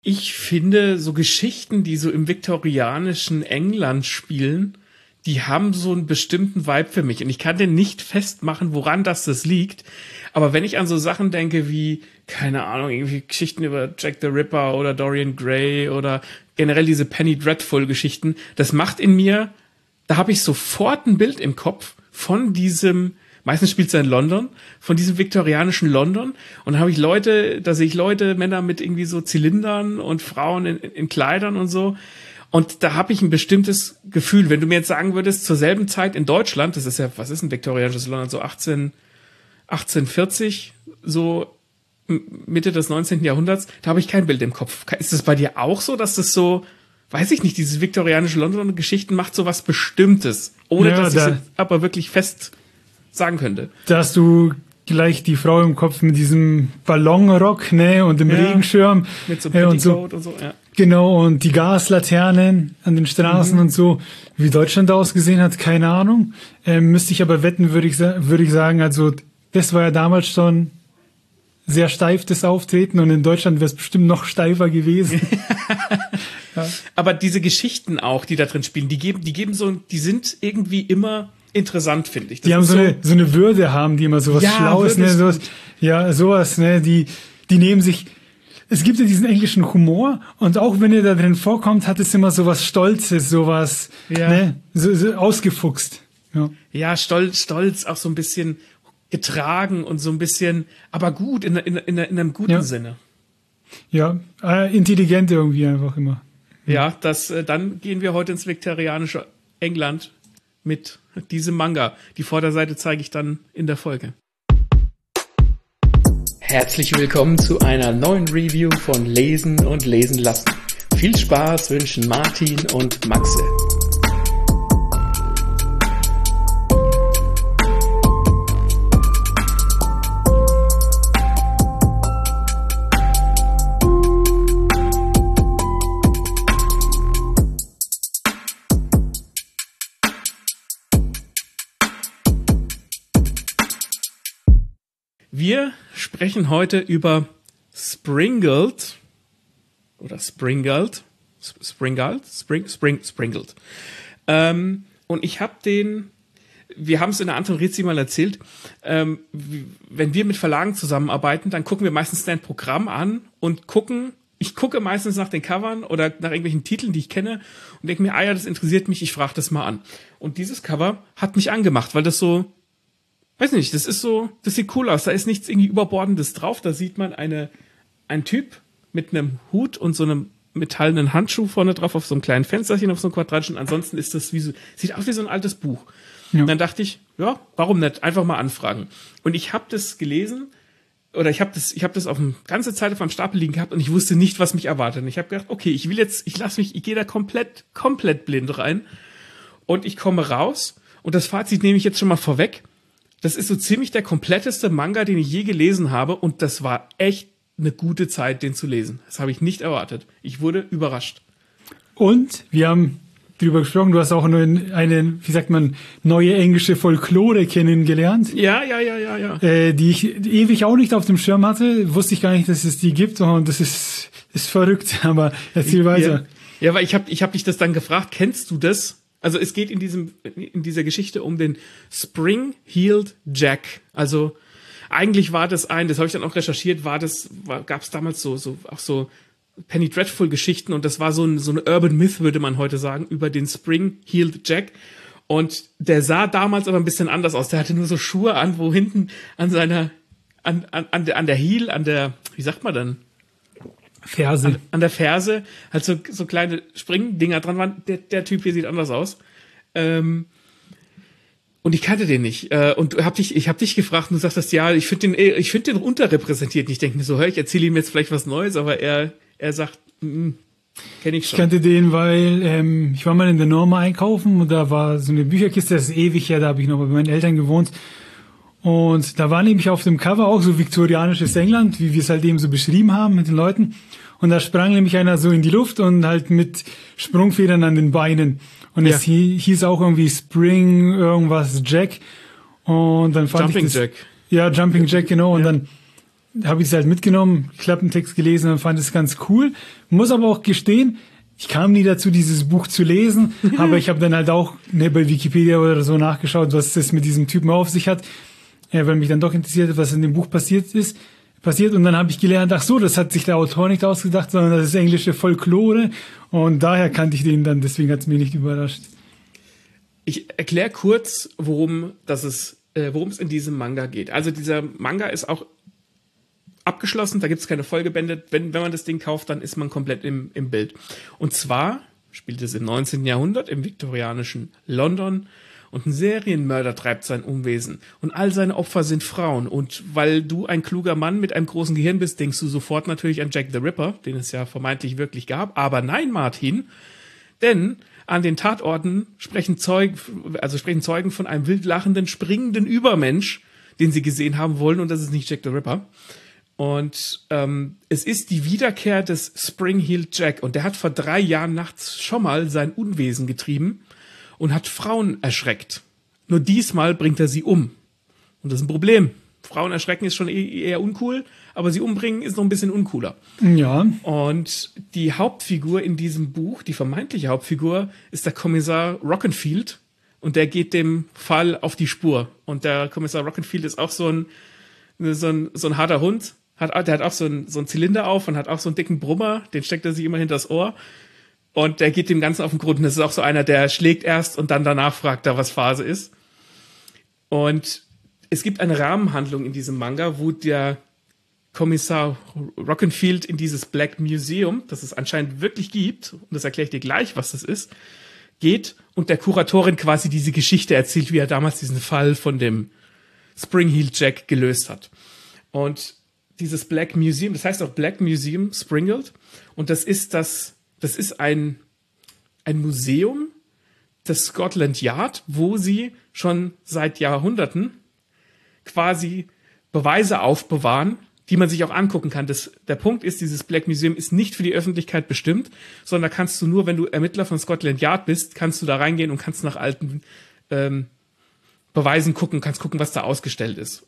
Ich finde, so Geschichten, die so im viktorianischen England spielen, die haben so einen bestimmten Vibe für mich. Und ich kann den nicht festmachen, woran das liegt. Aber wenn ich an so Sachen denke wie, keine Ahnung, irgendwie Geschichten über Jack the Ripper oder Dorian Gray oder generell diese Penny Dreadful-Geschichten, das macht in mir, da habe ich sofort ein Bild im Kopf von diesem, meistens spielt es ja in London, von diesem viktorianischen London. Und da sehe ich Leute, Männer mit irgendwie so Zylindern und Frauen in Kleidern und so. Und da habe ich ein bestimmtes Gefühl. Wenn du mir jetzt sagen würdest, zur selben Zeit in Deutschland, das ist ja, was ist ein viktorianisches London, so 1840, so Mitte des 19. Jahrhunderts, da habe ich kein Bild im Kopf. Ist das bei dir auch so, dass das so, weiß ich nicht, dieses viktorianische London Geschichten macht so was Bestimmtes, ohne dass ich es aber wirklich fest sagen könnte? Da hast du gleich die Frau im Kopf mit diesem Ballonrock, ne, und dem Regenschirm. Mit so Petticoat und so, ja. Genau, und die Gaslaternen an den Straßen und so. Wie Deutschland da ausgesehen hat, keine Ahnung. Müsste ich aber wetten, würde ich sagen, also das war ja damals schon sehr steif, das Auftreten, und in Deutschland wäre es bestimmt noch steifer gewesen. Ja. Aber diese Geschichten auch, die da drin spielen, die geben so, die sind irgendwie immer interessant, finde ich. Das die haben so eine Würde, haben die immer sowas Schlaues, ne, sowas, ne, die nehmen sich. Es gibt ja diesen englischen Humor, und auch wenn er da drin vorkommt, hat es immer sowas Stolzes, sowas, ne, so ausgefuchst. Ja, stolz, auch so ein bisschen getragen und so ein bisschen, aber gut, in einem guten Sinne. Ja, intelligent irgendwie einfach immer. Ja, dann gehen wir heute ins viktorianische England mit diesem Manga. Die Vorderseite zeige ich dann in der Folge. Herzlich willkommen zu einer neuen Review von Lesen und Lesen lassen. Viel Spaß wünschen Martin und Maxe. Wir sprechen heute über Springald. Und ich habe wir haben es in der Anton Rizzi mal erzählt, wenn wir mit Verlagen zusammenarbeiten, dann gucken wir meistens ein Programm an und ich gucke meistens nach den Covern oder nach irgendwelchen Titeln, die ich kenne, und denke mir, das interessiert mich, ich frage das mal an. Und dieses Cover hat mich angemacht, weil das so, weiß nicht, das sieht cool aus. Da ist nichts irgendwie Überbordendes drauf. Da sieht man einen Typ mit einem Hut und so einem metallenen Handschuh vorne drauf auf so einem kleinen Fensterchen, auf so einem quadratischen. Ansonsten ist das sieht aus wie so ein altes Buch. Ja. Und dann dachte ich, ja, warum nicht? Einfach mal anfragen. Und ich habe das gelesen, oder ich habe das auf eine ganze Zeit auf meinem Stapel liegen gehabt, und ich wusste nicht, was mich erwartet. Und ich habe gedacht, okay, ich gehe da komplett blind rein, und ich komme raus, und das Fazit nehme ich jetzt schon mal vorweg. Das ist so ziemlich der kompletteste Manga, den ich je gelesen habe, und das war echt eine gute Zeit, den zu lesen. Das habe ich nicht erwartet. Ich wurde überrascht. Und wir haben drüber gesprochen, du hast auch eine, wie sagt man, neue englische Folklore kennengelernt. Ja. Die ich ewig auch nicht auf dem Schirm hatte. Wusste ich gar nicht, dass es die gibt, und das ist verrückt, aber erzähl weiter. Ja, weil ich hab dich das dann gefragt, kennst du das? Also es geht in dieser Geschichte um den Spring-Heeled Jack. Also eigentlich war das das habe ich dann auch recherchiert, gab es damals so Penny Dreadful Geschichten, und das war so eine Urban Myth, würde man heute sagen, über den Spring-Heeled Jack. Und der sah damals aber ein bisschen anders aus. Der hatte nur so Schuhe an, wo hinten an der Heel, wie sagt man dann? Ferse. An der Ferse halt so kleine Springdinger dran waren. Der Typ hier sieht anders aus. Und ich kannte den nicht. Und ich hab dich gefragt, und du sagst, ja, ich finde den unterrepräsentiert. Und ich denke mir so, ich erzähle ihm jetzt vielleicht was Neues, aber er sagt, kenne ich schon. Ich kannte den, weil ich war mal in der Norma einkaufen, und da war so eine Bücherkiste, das ist ewig her, da habe ich noch bei meinen Eltern gewohnt. Und da war nämlich auf dem Cover auch so viktorianisches England, wie wir es halt eben so beschrieben haben mit den Leuten. Und da sprang nämlich einer so in die Luft und halt mit Sprungfedern an den Beinen. Und es hieß auch irgendwie Spring irgendwas Jack. Und dann fand Jumping ich das, Jack. Ja, Jumping Jack, genau. Und dann habe ich es halt mitgenommen, Klappentext gelesen und fand es ganz cool. Muss aber auch gestehen, ich kam nie dazu, dieses Buch zu lesen, aber ich habe dann halt auch bei Wikipedia oder so nachgeschaut, was das mit diesem Typen auf sich hat, weil mich dann doch interessiert hat, was in dem Buch passiert. Und dann habe ich gelernt, ach so, das hat sich der Autor nicht ausgedacht, sondern das ist englische Folklore und daher kannte ich den dann, deswegen hat es mich nicht überrascht. Ich erkläre kurz, worum es in diesem Manga geht. Also dieser Manga ist auch abgeschlossen, da gibt es keine Folgebände. Wenn man das Ding kauft, dann ist man komplett im Bild. Und zwar spielt es im 19. Jahrhundert im viktorianischen London und ein Serienmörder treibt sein Unwesen und all seine Opfer sind Frauen. Und weil du ein kluger Mann mit einem großen Gehirn bist, denkst du sofort natürlich an Jack the Ripper, den es ja vermeintlich wirklich gab. Aber nein, Martin, denn an den Tatorten sprechen Zeugen von einem wild lachenden, springenden Übermensch, den sie gesehen haben wollen, und das ist nicht Jack the Ripper. Und es ist die Wiederkehr des Spring-Heeled Jack. Und der hat vor 3 Jahren nachts schon mal sein Unwesen getrieben und hat Frauen erschreckt. Nur diesmal bringt er sie um. Und das ist ein Problem. Frauen erschrecken ist schon eher uncool, aber sie umbringen ist noch ein bisschen uncooler. Ja. Und die Hauptfigur in diesem Buch, die vermeintliche Hauptfigur, ist der Kommissar Rockenfield. Und der geht dem Fall auf die Spur. Und der Kommissar Rockenfield ist auch so ein harter Hund. Der hat auch so einen Zylinder auf und hat auch so einen dicken Brummer, den steckt er sich immer hinters Ohr. Und der geht dem Ganzen auf den Grund. Und das ist auch so einer, der schlägt erst und dann danach fragt er, was Phase ist. Und es gibt eine Rahmenhandlung in diesem Manga, wo der Kommissar Rockenfield in dieses Black Museum, das es anscheinend wirklich gibt, und das erkläre ich dir gleich, was das ist, geht und der Kuratorin quasi diese Geschichte erzählt, wie er damals diesen Fall von dem Spring-Heeled Jack gelöst hat. Und dieses Black Museum, das heißt auch Black Museum Springfield, und das ist ein Museum des Scotland Yard, wo sie schon seit Jahrhunderten quasi Beweise aufbewahren, die man sich auch angucken kann. Der Punkt ist, dieses Black Museum ist nicht für die Öffentlichkeit bestimmt, sondern kannst du nur, wenn du Ermittler von Scotland Yard bist, kannst du da reingehen und kannst nach alten Beweisen gucken, kannst gucken, was da ausgestellt ist.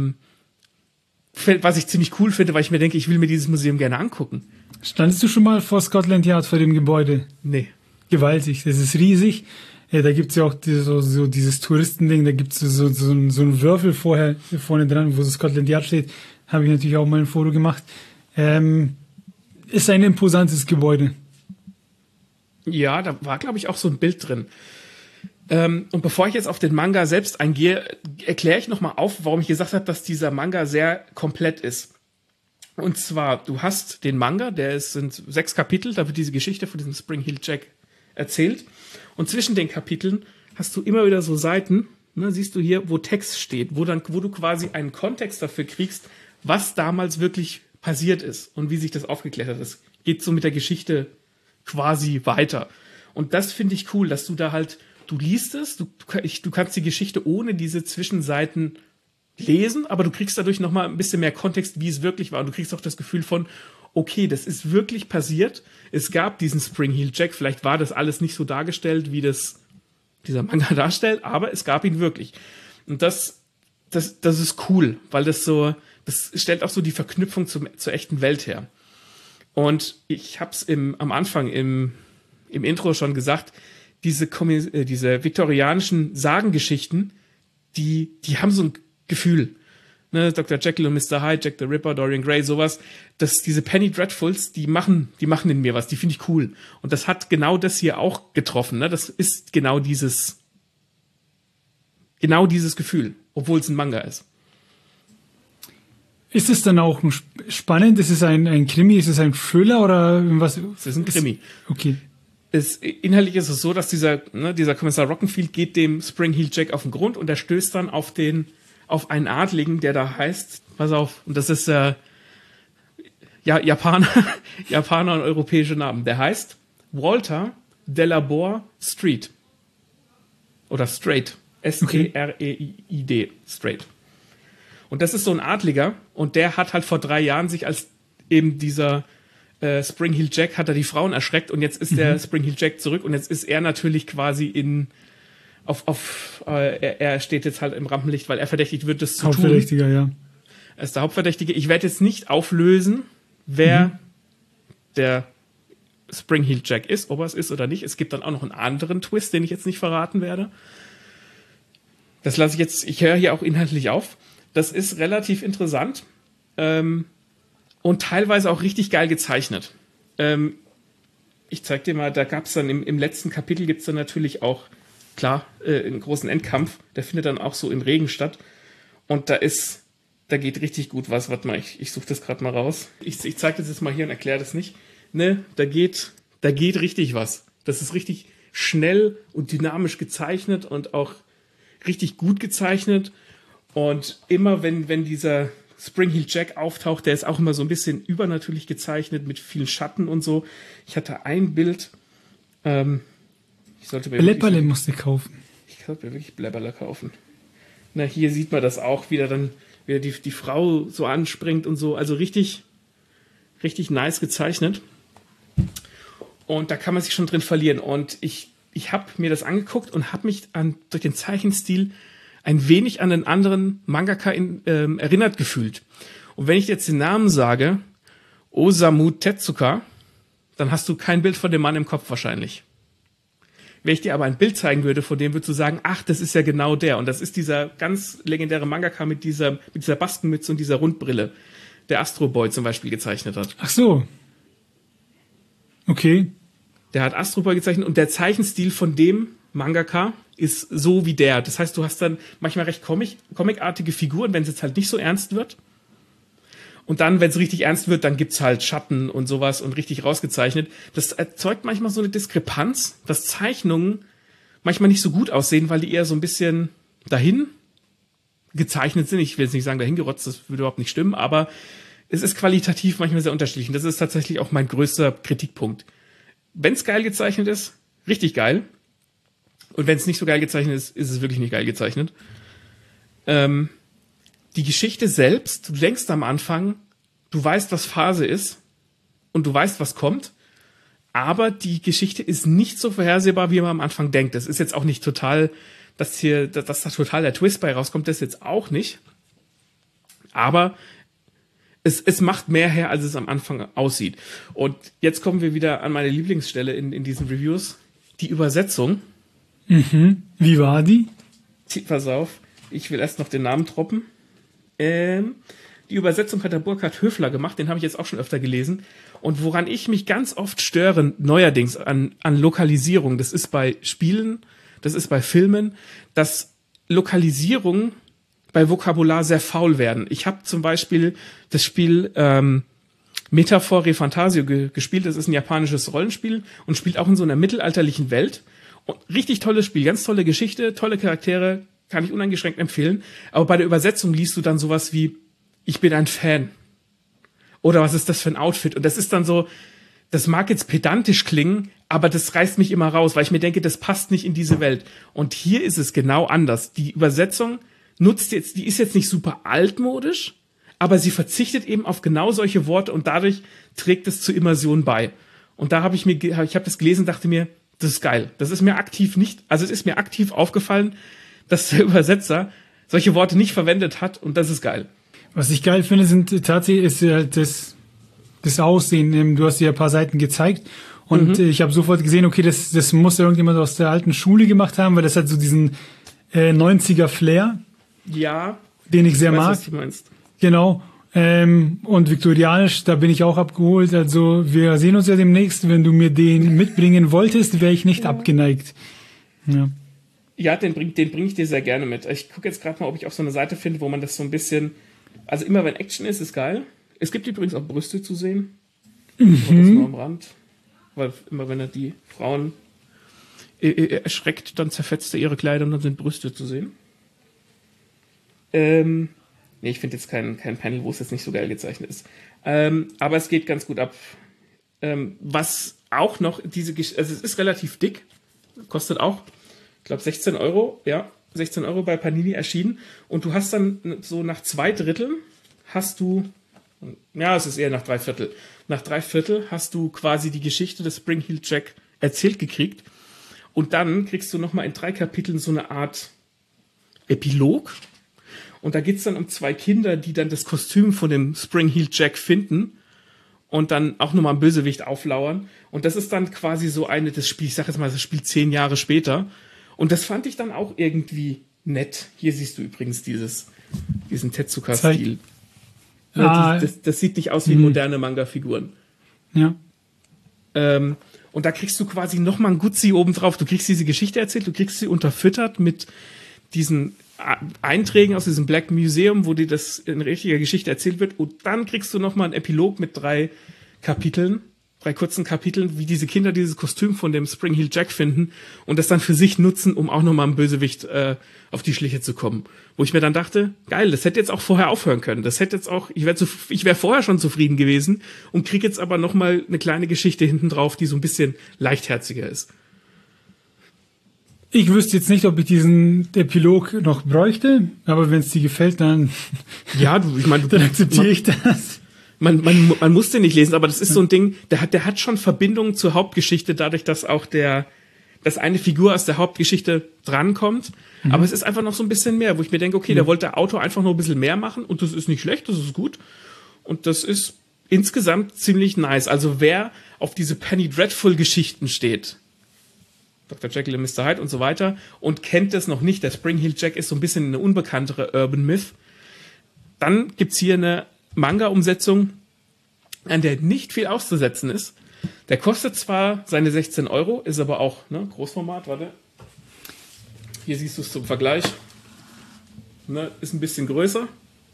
Was ich ziemlich cool finde, weil ich mir denke, ich will mir dieses Museum gerne angucken. Standest du schon mal vor Scotland Yard, vor dem Gebäude? Nee. Gewaltig, das ist riesig. Ja, da gibt's ja auch so dieses Touristending, da gibt's so einen Würfel vorne dran, wo so Scotland Yard steht. Habe ich natürlich auch mal ein Foto gemacht. Ist ein imposantes Gebäude. Ja, da war, glaube ich, auch so ein Bild drin. Und bevor ich jetzt auf den Manga selbst eingehe, erkläre ich nochmal auf, warum ich gesagt habe, dass dieser Manga sehr komplett ist. Und zwar, du hast den Manga, sind 6 Kapitel, da wird diese Geschichte von diesem Spring-Heeled Jack erzählt. Und zwischen den Kapiteln hast du immer wieder so Seiten, ne, siehst du hier, wo Text steht, wo du quasi einen Kontext dafür kriegst, was damals wirklich passiert ist und wie sich das aufgeklärt hat. Das geht so mit der Geschichte quasi weiter. Und das finde ich cool, dass du da halt, du liest es, du kannst die Geschichte ohne diese Zwischenseiten lesen, aber du kriegst dadurch nochmal ein bisschen mehr Kontext, wie es wirklich war. Und du kriegst auch das Gefühl von, okay, das ist wirklich passiert. Es gab diesen Spring-Heeled Jack. Vielleicht war das alles nicht so dargestellt, wie das dieser Manga darstellt, aber es gab ihn wirklich. Und das ist cool, weil das stellt auch so die Verknüpfung zur echten Welt her. Und ich habe es am Anfang im Intro schon gesagt, diese viktorianischen Sagengeschichten, die haben so ein Gefühl. Ne, Dr. Jekyll und Mr. Hyde, Jack the Ripper, Dorian Gray, sowas. Diese Penny Dreadfuls, die machen in mir was, die finde ich cool. Und das hat genau das hier auch getroffen. Ne? Das ist genau dieses Gefühl, obwohl es ein Manga ist. Ist es dann auch spannend? Ist es ein Krimi? Ist es ein Thriller oder was? Es ist ein Krimi. Okay. Inhaltlich ist es so, dass dieser Kommissar Rockenfield geht dem Spring-Heeled Jack auf den Grund und er stößt dann auf einen Adligen, der da heißt, pass auf, und das ist Japaner und europäische Namen. Der heißt Walter Delaborde Street. Oder Straight. S-T-R-E-I-D. Straight. Und das ist so ein Adliger und der hat halt vor 3 Jahren sich als eben dieser Spring-Heeled Jack hat er die Frauen erschreckt und jetzt ist der Spring-Heeled Jack zurück und jetzt ist er natürlich quasi er steht jetzt halt im Rampenlicht, weil er verdächtigt wird, das zu tun. Hauptverdächtiger, ja. Er ist der Hauptverdächtige. Ich werde jetzt nicht auflösen, wer der Spring-Heeled Jack ist, ob er es ist oder nicht. Es gibt dann auch noch einen anderen Twist, den ich jetzt nicht verraten werde. Das lasse ich jetzt, ich höre hier auch inhaltlich auf. Das ist relativ interessant und teilweise auch richtig geil gezeichnet. Ich zeig dir mal, da gab es dann im letzten Kapitel gibt es dann natürlich auch, klar, einen großen Endkampf. Der findet dann auch so im Regen statt. Und da geht richtig gut was. Warte mal, ich suche das gerade mal raus. Ich zeige das jetzt mal hier und erkläre das nicht. Ne, da geht richtig was. Das ist richtig schnell und dynamisch gezeichnet und auch richtig gut gezeichnet. Und immer wenn dieser Spring-Heeled Jack auftaucht, der ist auch immer so ein bisschen übernatürlich gezeichnet mit vielen Schatten und so. Ich hatte ein Bild. Ich sollte mir Bläpperle musste kaufen. Ich sollte mir wirklich Bläpperle kaufen. Na, hier sieht man das auch, wieder die Frau so anspringt und so. Also richtig, richtig nice gezeichnet. Und da kann man sich schon drin verlieren. Und ich habe mir das angeguckt und habe mich durch den Zeichenstil ein wenig an den anderen Mangaka erinnert gefühlt. Und wenn ich jetzt den Namen sage, Osamu Tezuka, dann hast du kein Bild von dem Mann im Kopf wahrscheinlich. Wenn ich dir aber ein Bild zeigen würde, von dem würdest du sagen, ach, das ist ja genau der. Und das ist dieser ganz legendäre Mangaka mit dieser Baskenmütze und dieser Rundbrille, der Astro Boy zum Beispiel gezeichnet hat. Ach so. Okay. Der hat Astro Boy gezeichnet und der Zeichenstil von dem Mangaka ist so wie der. Das heißt, du hast dann manchmal recht comicartige Figuren, wenn es jetzt halt nicht so ernst wird. Und dann, wenn es richtig ernst wird, dann gibt's halt Schatten und sowas und richtig rausgezeichnet. Das erzeugt manchmal so eine Diskrepanz, dass Zeichnungen manchmal nicht so gut aussehen, weil die eher so ein bisschen dahin gezeichnet sind. Ich will jetzt nicht sagen dahin gerotzt, das würde überhaupt nicht stimmen, aber es ist qualitativ manchmal sehr unterschiedlich. Und das ist tatsächlich auch mein größter Kritikpunkt. Wenn es geil gezeichnet ist, richtig geil. Und wenn es nicht so geil gezeichnet ist, ist es wirklich nicht geil gezeichnet. Die Geschichte selbst, du denkst am Anfang, du weißt, was Phase ist und du weißt, was kommt, aber die Geschichte ist nicht so vorhersehbar, wie man am Anfang denkt. Das ist jetzt auch nicht total, dass da total der Twist bei rauskommt, das jetzt auch nicht. Aber es macht mehr her, als es am Anfang aussieht. Und jetzt kommen wir wieder an meine Lieblingsstelle in diesen Reviews, die Übersetzung. Mhm. Wie war die? Pass auf, ich will erst noch den Namen droppen. Die Übersetzung hat der Burkhard Höfler gemacht, den habe ich jetzt auch schon öfter gelesen. Und woran ich mich ganz oft störe, neuerdings an Lokalisierung, das ist bei Spielen, das ist bei Filmen, dass Lokalisierungen bei Vokabular sehr faul werden. Ich habe zum Beispiel das Spiel Metaphore Fantasio gespielt, das ist ein japanisches Rollenspiel und spielt auch in so einer mittelalterlichen Welt. Und richtig tolles Spiel, ganz tolle Geschichte, tolle Charaktere, kann ich uneingeschränkt empfehlen. Aber bei der Übersetzung liest du dann sowas wie, ich bin ein Fan. Oder was ist das für ein Outfit? Und das ist dann so, das mag jetzt pedantisch klingen, aber das reißt mich immer raus, weil ich mir denke, das passt nicht in diese Welt. Und hier ist es genau anders. Die Übersetzung die ist jetzt nicht super altmodisch, aber sie verzichtet eben auf genau solche Worte und dadurch trägt es zur Immersion bei. Und da ich habe das gelesen, dachte mir, das ist geil. Das ist mir es ist mir aktiv aufgefallen, dass der Übersetzer solche Worte nicht verwendet hat und das ist geil. Was ich geil finde, ist halt das Aussehen. Du hast dir ein paar Seiten gezeigt und ich habe sofort gesehen, okay, das muss irgendjemand aus der alten Schule gemacht haben, weil das hat so diesen 90er Flair. Ja. Den ich sehr mag. Was du meinst. Genau. Und viktorianisch, da bin ich auch abgeholt. Also wir sehen uns ja demnächst. Wenn du mir den mitbringen wolltest, wäre ich nicht abgeneigt. Ja. Ja, den bring ich dir sehr gerne mit. Ich gucke jetzt gerade mal, ob ich auf so eine Seite finde, wo man das so ein bisschen, also immer wenn Action ist geil. Es gibt übrigens auch Brüste zu sehen. Und das nur am Rand. Weil immer wenn er die Frauen erschreckt, dann zerfetzt er ihre Kleider und dann sind Brüste zu sehen. Nee, ich finde jetzt kein Panel, wo es jetzt nicht so geil gezeichnet ist. Aber es geht ganz gut ab. Was auch noch, also es ist relativ dick, kostet auch, ich glaube 16 Euro, ja, 16 Euro bei Panini erschienen. Und du hast dann so nach 2/3 hast du, ja, es ist eher nach 3/4. Nach 3/4 hast du quasi die Geschichte des Spring-Heeled Jack erzählt gekriegt. Und dann kriegst du nochmal in 3 Kapiteln so eine Art Epilog. Und da geht's dann um 2 Kinder, die dann das Kostüm von dem Spring-Heeled Jack finden und dann auch nochmal einen Bösewicht auflauern. Und das ist dann quasi so das Spiel, ich sag jetzt mal, das Spiel 10 Jahre später. Und das fand ich dann auch irgendwie nett. Hier siehst du übrigens diesen Tezuka-Stil. Das sieht nicht aus wie moderne Manga-Figuren. Ja. Und da kriegst du quasi nochmal ein Gutzi obendrauf. Du kriegst diese Geschichte erzählt, du kriegst sie unterfüttert mit diesen Einträgen aus diesem Black Museum, wo dir das in richtiger Geschichte erzählt wird. Und dann kriegst du nochmal einen Epilog mit 3 kurzen Kapiteln, wie diese Kinder dieses Kostüm von dem Spring-Heeled Jack finden und das dann für sich nutzen, um auch nochmal einem Bösewicht auf die Schliche zu kommen. Wo ich mir dann dachte, geil, das hätte jetzt auch vorher aufhören können. Das hätte jetzt auch, ich wäre vorher schon zufrieden gewesen und krieg jetzt aber nochmal eine kleine Geschichte hinten drauf, die so ein bisschen leichtherziger ist. Ich wüsste jetzt nicht, ob ich diesen Epilog noch bräuchte, aber wenn es dir gefällt, dann, ja, ich meine, dann akzeptiere ich das. Man muss den nicht lesen, aber das ist so ein Ding, der hat schon Verbindungen zur Hauptgeschichte, dadurch, dass auch dass eine Figur aus der Hauptgeschichte drankommt. Aber es ist einfach noch so ein bisschen mehr, wo ich mir denke, okay, da wollte der Autor einfach nur ein bisschen mehr machen und das ist nicht schlecht, das ist gut. Und das ist insgesamt ziemlich nice. Also wer auf diese Penny Dreadful Geschichten steht, Dr. Jekyll und Mr. Hyde und so weiter, und kennt das noch nicht, der Spring-Heeled Jack ist so ein bisschen eine unbekanntere Urban Myth, dann gibt's hier eine Manga-Umsetzung, an der nicht viel auszusetzen ist. Der kostet zwar seine 16 €, ist aber auch Großformat, warte. Hier siehst du es zum Vergleich. Ist ein bisschen größer.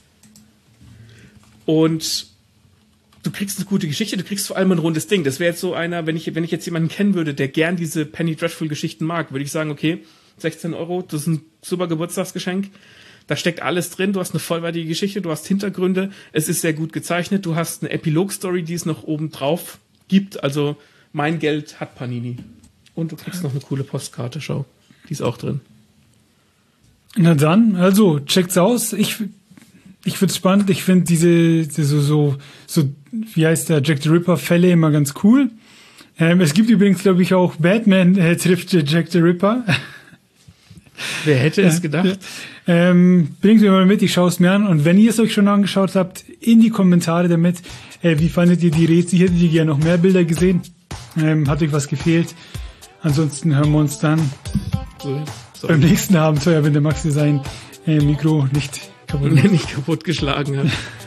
Und du kriegst eine gute Geschichte, du kriegst vor allem ein rundes Ding. Das wäre jetzt so einer, wenn ich jetzt jemanden kennen würde, der gern diese Penny Dreadful-Geschichten mag, würde ich sagen, okay, 16 €, das ist ein super Geburtstagsgeschenk. Da steckt alles drin, du hast eine vollwertige Geschichte, du hast Hintergründe, es ist sehr gut gezeichnet, du hast eine Epilog-Story, die es noch oben drauf gibt, also mein Geld hat Panini. Und du kriegst noch eine coole Postkarte, schau, die ist auch drin. Na dann, also checkt's aus. Ich find's spannend, ich finde diese so, wie heißt der, Jack the Ripper Fälle immer ganz cool. Es gibt übrigens, glaube ich, auch Batman trifft Jack the Ripper. Wer hätte es gedacht? Bringt mir mal mit, ich schaue es mir an. Und wenn ihr es euch schon angeschaut habt, in die Kommentare damit, wie fandet ihr die Rätsel? Hättet ihr gerne noch mehr Bilder gesehen? Hat euch was gefehlt? Ansonsten hören wir uns dann beim nächsten Abenteuer, wenn der Maxi sein Mikro nicht kaputt geschlagen hat.